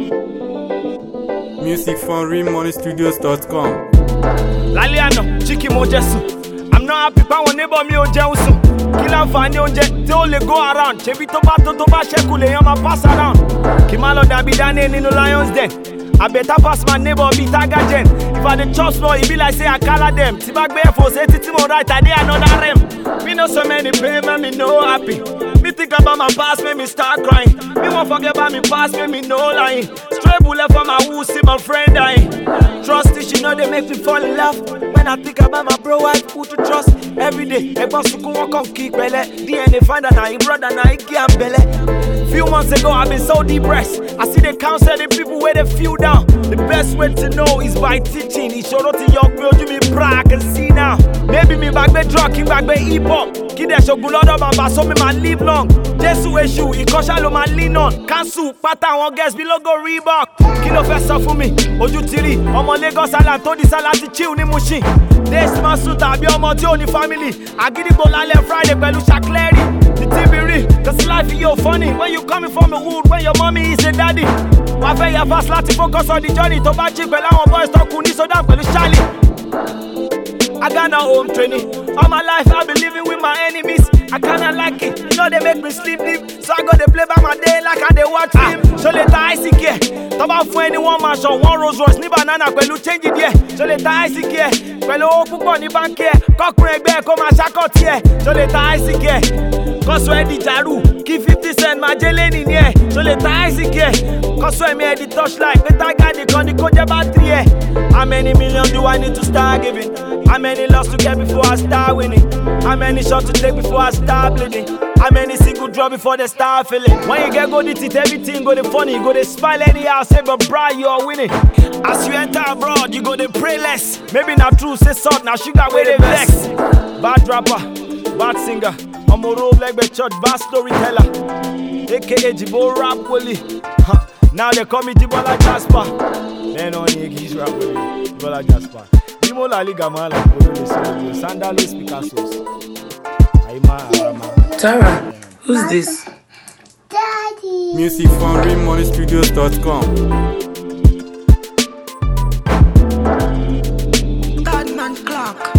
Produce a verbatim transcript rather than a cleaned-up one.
Music from real money studios dot com. Laliano, Chiki Mojesu. I'm not happy pa won neighbor mi o jẹun sùn. Kí láǹfààní oúnjẹ tí ó lè go around. Ṣebí tó bá tó tó bá ṣẹ́kù lèèyàn máa pass around. Kí má lọ dàbí Daniel nínú Lions Den. I better pass my neighbor be Tiger Gen. If I dey chop small, it be like say I call them. Tí bá gbé ẹ̀fọ́ ṣe títí mo right, I dey another rem. Me know so many pain, man, me no happy. Me think about my past, make me start crying. Me won't forget about me past, make me no lying. Stray bullet for my woo, see my friend dying. Trust it, you know they make me fall in love. When I think about my bro, I who to trust. Every day, everybody suku walk on kick belle. D N A find out now, he brother now, he get belle. Few months ago, I've been so depressed. I see they counsel the people where they feel down. The best way to know is by teaching. He showed up to young girl, you me bra, I can see now. Maybe me back be drug, king back be hip hop. Kid that show good order, man, so me man live long. Jesu issue, he caution lo man lean on. Cancel, pattern one guess below go Reebok. Kilo fessa for me, ojú tiri. Ọmọ Lagos Island, tó di salati chill ní Mushin. This man suit àbí ọmọ tí ó ní family. Àgídìgbò lálẹ́ Friday pẹ̀lú Shakleri. The T V real, cause life is yo funny. When you coming from the hood, when your mommy is a daddy. Wà fẹ́ yà fast láti focus on the journey. Tó bá jí pẹ̀lú àwọn boys tó kù ní Sudan pẹ̀lú Charlie. I got no home training. All my life I've been living with my enemies. I kinda like it, you know they make me sleep deep. So I go to play by my day like I they watch film. So later I see care. Talk about for anyone mansion, one Rolls Royce, ni banana, pẹ̀lú change it here. So later I see care. Pẹ̀lú owó púpọ̀ ní bank here. Kọ́kùnrin ẹgbẹ́ kó máa ṣàkọ́tì ẹ̀. So later I see care. Kọ́sọ̀ ẹ̀dì jàrú, kí fifty cent máa jẹ́ lẹ́nì ní ẹ̀. So later I see care. Kọ́sọ̀ ẹ̀mí ẹ̀dì touchlight, better guide the gun, the kó jẹ́ battery ẹ̀. How many million do I need to start giving? How many lost to get before I start winning? How many shots to take before I start bleeding? How many single drop before they start feeling? When you get good at it, everything go the funny. You go to smile anyhow, say but bro, you are winning. As you enter abroad, you go to pray less. Maybe not true, say salt, now sugar where they vex. Bad rapper, bad singer. I'm a roll like the church, bad storyteller. A K A Jibo Rap Willie. Now they call me Jibola Jasper. Then on he's Rap Willie, Jibola Jasper. Jimo La Liga man like Bolole, Sandalo Picasso's. Tara, who's this? Daddy. Music from real money studios dot com. Badman Clark.